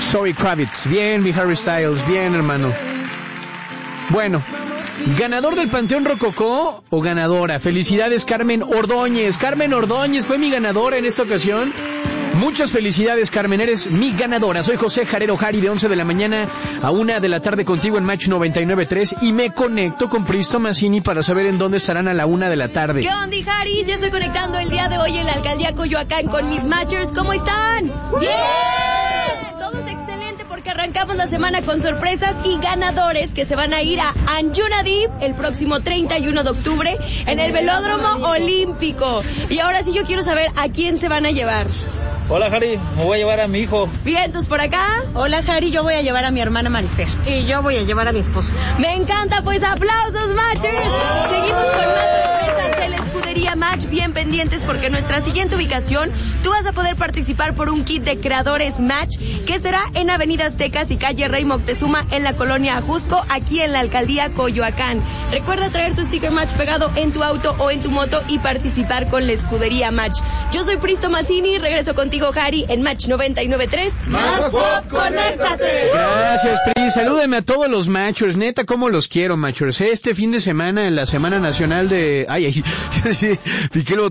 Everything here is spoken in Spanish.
Zoe Kravitz. Bien, mi Harry Styles. Bien, hermano. Bueno, ¿ganador del Panteón Rococó o ganadora? Felicidades, Carmen Ordóñez. Carmen Ordóñez fue mi ganadora en esta ocasión. Muchas felicidades, Carmen, eres mi ganadora. Soy José Jarero Jari, de 11 de la mañana a 1 de la tarde contigo en Match 99.3 y me conecto con Pristo Mazzini para saber en dónde estarán a la 1 de la tarde. ¿Qué onda, Jari? Ya estoy conectando el día de hoy en la Alcaldía Coyoacán con mis Matchers. ¿Cómo están? ¡Bien! Todos excelente porque arrancamos la semana con sorpresas y ganadores que se van a ir a Anjuna Deep el próximo 31 de octubre en el Velódromo Olímpico. Y ahora sí yo quiero saber a quién se van a llevar. Hola, Jari, me voy a llevar a mi hijo. Vientos por acá. Hola, Jari, yo voy a llevar a mi hermana Marifer. Y yo voy a llevar a mi esposo. Me encanta, pues aplausos, Matchers. Seguimos con más sorpresas de la escudería Match. Bien pendientes porque en nuestra siguiente ubicación tú vas a poder participar por un kit de creadores Match que será en Avenida Aztecas y calle Rey Moctezuma en la colonia Ajusco, aquí en la Alcaldía Coyoacán. Recuerda traer tu sticker Match pegado en tu auto o en tu moto y participar con la escudería Match. Yo soy Pristo Mazzini, regreso contigo, Jari, en Match 99.3. ¡Más pop, conéctate! Gracias, Pri. Salúdenme a todos los Matchers. Neta, cómo los quiero, Matchers. Este fin de semana, en la Semana Nacional de... Ay, sí, piqué